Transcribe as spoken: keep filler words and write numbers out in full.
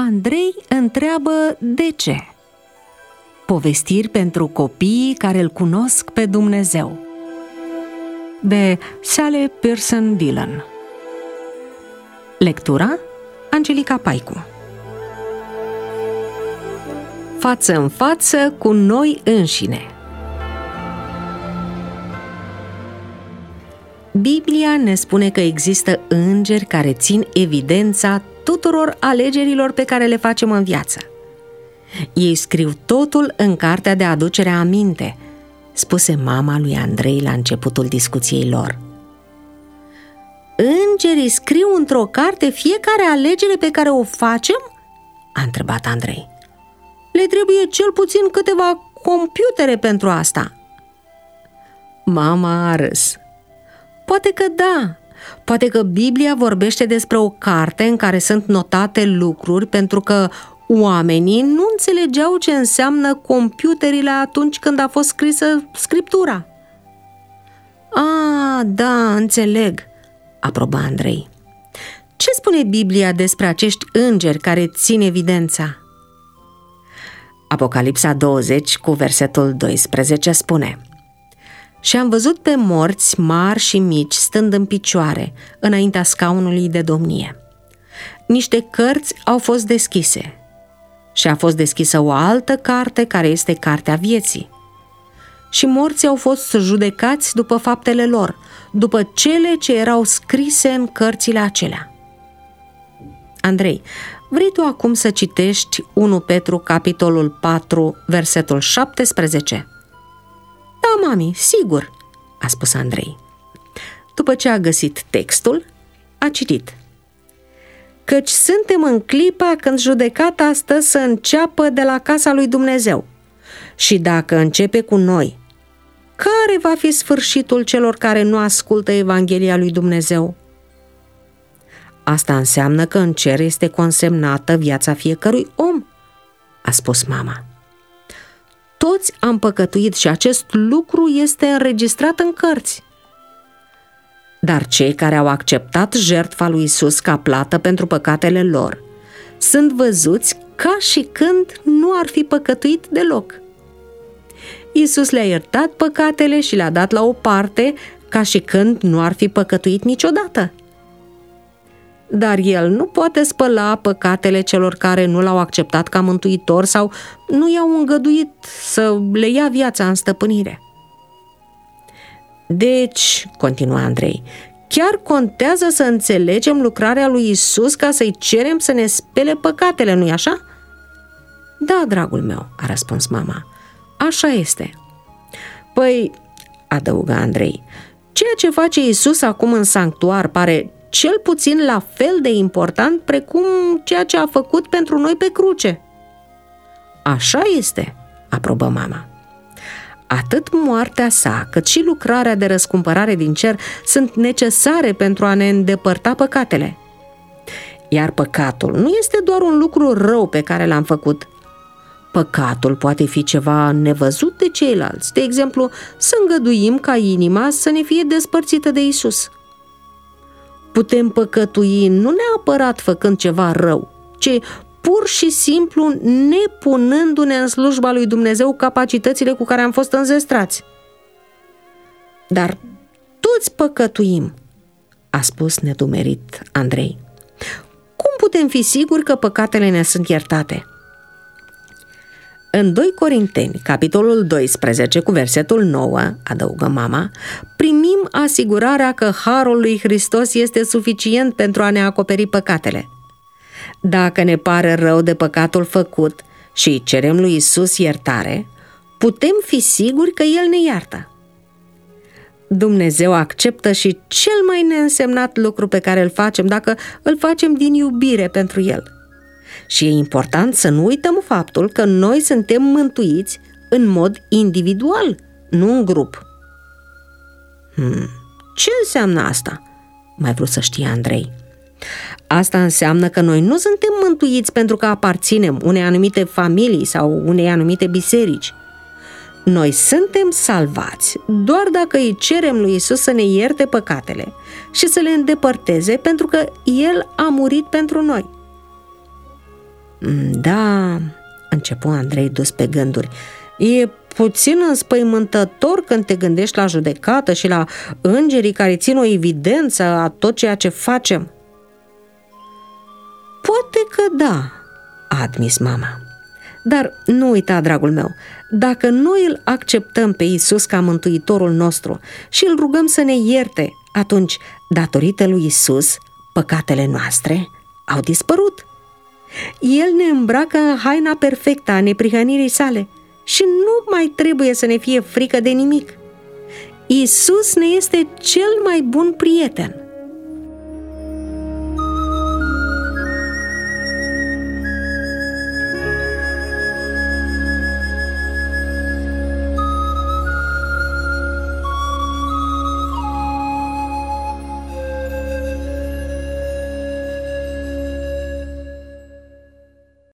Andrei întreabă de ce. Povestiri pentru copiii care îl cunosc pe Dumnezeu, de Sally Pearson Dillon. Lectura Angelica Paicu. Față în față cu noi înșine. Biblia ne spune că există îngeri care țin evidența tuturor alegerilor pe care le facem în viață. Ei scriu totul în cartea de aducere aminte, spuse mama lui Andrei la începutul discuției lor. Îngerii scriu într-o carte fiecare alegere pe care o facem? A întrebat Andrei. Le trebuie cel puțin câteva computere pentru asta. Mama a râs. Poate că da, poate că Biblia vorbește despre o carte în care sunt notate lucruri pentru că oamenii nu înțelegeau ce înseamnă computerile atunci când a fost scrisă Scriptura. Ah, da, înțeleg, aprobă Andrei. Ce spune Biblia despre acești îngeri care țin evidența? Apocalipsa douăzeci cu versetul doisprezece spune: Și am văzut pe morți mari și mici stând în picioare înaintea scaunului de domnie. Niște cărți au fost deschise și a fost deschisă o altă carte care este cartea vieții. Și morții au fost judecați după faptele lor, după cele ce erau scrise în cărțile acelea. Andrei, vrei tu acum să citești unu Petru, capitolul patru, versetul șaptesprezece? Da, mami, sigur, a spus Andrei. După ce a găsit textul, a citit: Căci suntem în clipa când judecata stă să înceapă de la casa lui Dumnezeu. Și dacă începe cu noi, care va fi sfârșitul celor care nu ascultă Evanghelia lui Dumnezeu? Asta înseamnă că în cer este consemnată viața fiecărui om, a spus mama. Toți am păcătuit și acest lucru este înregistrat în cărți. Dar cei care au acceptat jertfa lui Isus ca plată pentru păcatele lor sunt văzuți ca și când nu ar fi păcătuit deloc. Isus le-a iertat păcatele și le-a dat la o parte ca și când nu ar fi păcătuit niciodată. Dar El nu poate spăla păcatele celor care nu l-au acceptat ca mântuitor sau nu i-au îngăduit să le ia viața în stăpânire. Deci, continua Andrei, chiar contează să înțelegem lucrarea lui Isus ca să-i cerem să ne spele păcatele, nu-i așa? Da, dragul meu, a răspuns mama, așa este. Păi, adăugă Andrei, ceea ce face Isus acum în sanctuar pare cel puțin la fel de important precum ceea ce a făcut pentru noi pe cruce. Așa este, aprobă mama. Atât moartea sa, cât și lucrarea de răscumpărare din cer sunt necesare pentru a ne îndepărta păcatele. Iar păcatul nu este doar un lucru rău pe care l-am făcut. Păcatul poate fi ceva nevăzut de ceilalți, de exemplu, să îngăduim ca inima să ne fie despărțită de Isus. Putem păcătui nu neapărat făcând ceva rău, ci pur și simplu nepunându-ne în slujba lui Dumnezeu capacitățile cu care am fost înzestrați. Dar toți păcătuim, a spus nedumerit Andrei. Cum putem fi siguri că păcatele ne sunt iertate? În doi Corinteni, capitolul doisprezece, cu versetul nouă, adăugă mama, primim asigurarea că harul lui Hristos este suficient pentru a ne acoperi păcatele. Dacă ne pare rău de păcatul făcut și îi cerem lui Isus iertare, putem fi siguri că El ne iartă. Dumnezeu acceptă și cel mai neînsemnat lucru pe care îl facem dacă îl facem din iubire pentru El. Și e important să nu uităm faptul că noi suntem mântuiți în mod individual, nu în grup. Hmm, ce înseamnă asta? Mai vrut să știe Andrei. Asta înseamnă că noi nu suntem mântuiți pentru că aparținem unei anumite familii sau unei anumite biserici. Noi suntem salvați doar dacă îi cerem lui Isus să ne ierte păcatele și să le îndepărteze pentru că El a murit pentru noi. Da, începu Andrei dus pe gânduri, e puțin înspăimântător când te gândești la judecată și la îngerii care țin o evidență a tot ceea ce facem. Poate că da, a admis mama. Dar nu uita, dragul meu, dacă noi îl acceptăm pe Iisus ca mântuitorul nostru și îl rugăm să ne ierte, atunci, datorită lui Iisus, păcatele noastre au dispărut. El ne îmbracă în haina perfectă a neprihănirii sale și nu mai trebuie să ne fie frică de nimic. Iisus ne este cel mai bun prieten.